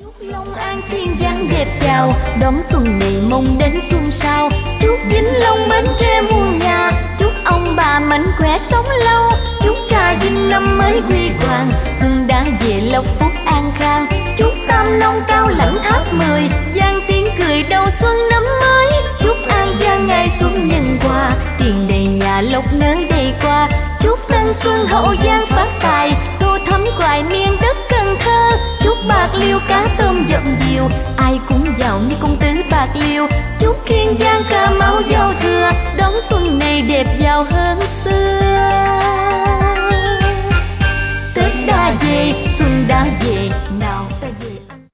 Long An Kiên Giang đẹp chào, đón tuần này mong đến xuân sau. Chúc Vĩnh Long Bến Tre muôn nhà, chúc ông bà mạnh khỏe sống lâu. Chúc Trà Vinh năm mới huy hoàng, xuân đã về lộc phúc an khang. Chúc Tam Nông Cao Lãnh Tháp 10, vang tiếng cười đầu xuân năm mới. Chúc An Giang ngày xuân nhân hòa, tiền đầy nhà lộc nở đầy qua. Chúc Tân Xuân Hậu Giang phát tài, tô thắm hoài miền đất Cần Thơ. Chúc Bạc Liêu cá tôm dậm dìu, ai cũng giàu như công tử Bạc Liêu. Chúc